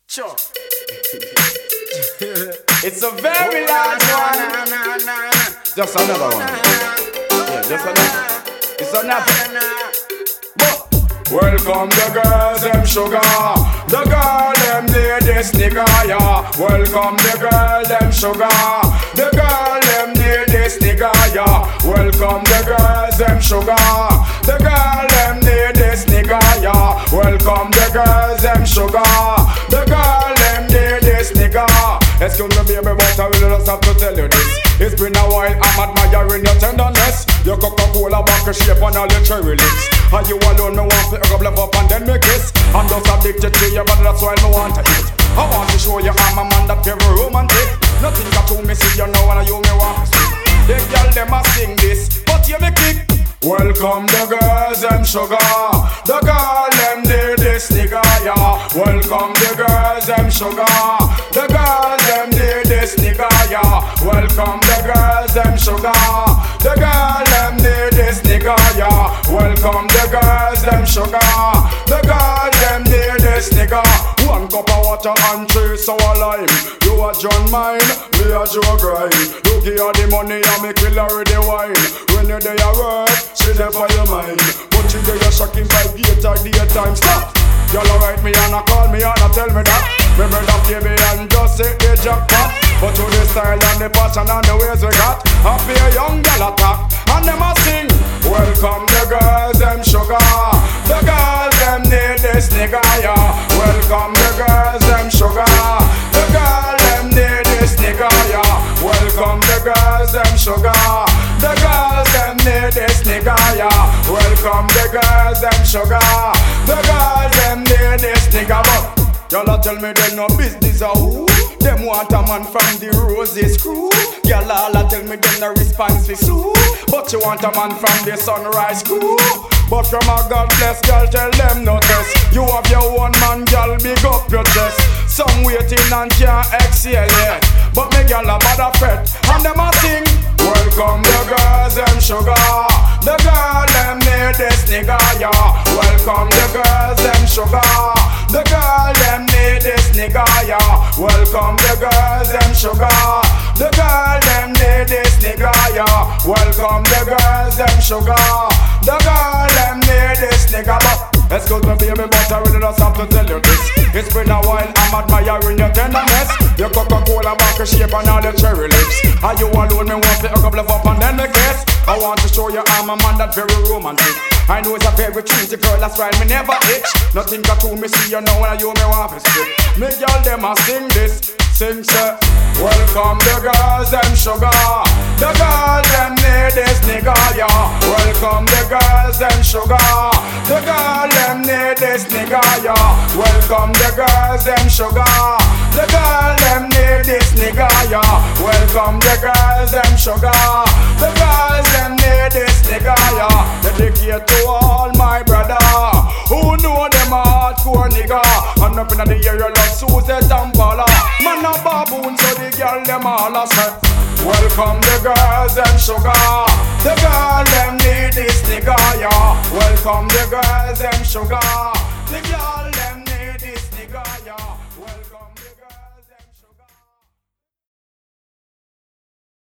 Sure. It's a very large one. Just another one. Yeah, just another. It's another. Welcome the girls, them sugar. The girl, them need this nigga, yeah. Welcome the girl, them sugar. The girl, them need this nigga, yeah. Welcome the girls, them sugar. The girl, them need this nigga, yeah. Welcome the girls, them sugar. The girl, them need this nigga. Excuse me, baby, but I really just have to tell you this. It's been a while, I'm admiring your tenderness. Your Coca-Cola back shape and all your cherry lips. And you alone, me want to rub love up and then me kiss. I'm just addicted to you, but that's why me want to eat. I want to show you I'm a man that very romantic. Nothing got to me, see you know and you me want to see. The girl, them a sing this, but you me kick. Welcome the girls, them sugar. The girl, them need this nigga, yeah. Welcome the girls, them sugar. The girls, them need this nigga, yeah. Welcome the girls, them sugar. The girl, them need this nigga, yeah. Welcome the girls, them sugar. The girl, them need this nigga. One cup of water and 3 sour lime. You a John mine, me a Joe grind. You give her the money and me kill her with the wine. When you're there at work, she there for your mind. But you there you're shocking by daytime. Stop! Y'all write me and call me and tell me that. Remember that baby and just say the jackpot. But to the style and the passion and the ways we got, I be a young girl attack and them a sing. Welcome the girls, them sugar. The girls, them need this nigga, yeah. Welcome the girls, them sugar. The girl, them need this nigga, yeah. Welcome the girls, them sugar. The girls, them need this nigga, yeah. Welcome the girls, them sugar. The girls, them need this nigga, but y'all tell me they no business a who. Them want a man from the Roses crew. Y'all all tell me they no response for Sue. But you want a man from the Sunrise crew. But from a God bless girl, tell them no test. You have your own man, girl, big up your chest. Some waiting and can't exhale yet. But me girl a bad a fret, and them a sing. Welcome the girls, them sugar. The girl, them need this nigga, yeah. Welcome the girls, them sugar. The girl, them need this nigga, yeah. Welcome the girls, them sugar. The girl, them need this nigga, yeah. Welcome the girls, them sugar. The girl, them need this nigga, but excuse me baby, but I really just have to tell you this. It's been a while, I'm admiring your tenderness. Your Coca-Cola back shape and all your cherry lips. And you alone, me want to hook up and then me kiss. I want to show you I'm a man that very romantic. I know it's a very cheesy girl, that's why me never itch. Nothing got to me, see you know and you me want to skip. Me girl, them a sing this. Sing say, welcome the girls, them sugar. The girls, them need this nigga, yeah. Welcome the girls, them sugar. The girl, them need this nigga, yeah. Welcome the girls, them sugar. The girl, them need this nigga, yeah. Welcome the girls, them sugar. The girls, them need this nigga, yeah. Dedicate to all my brother who know them a hardcore nigga. And up in the year you love Suzette and Paula. Man a baboon so the girl them all a say. Welcome the girls, them sugar. The girl, them need this nigga, yeah. Welcome the girls, them sugar. The girl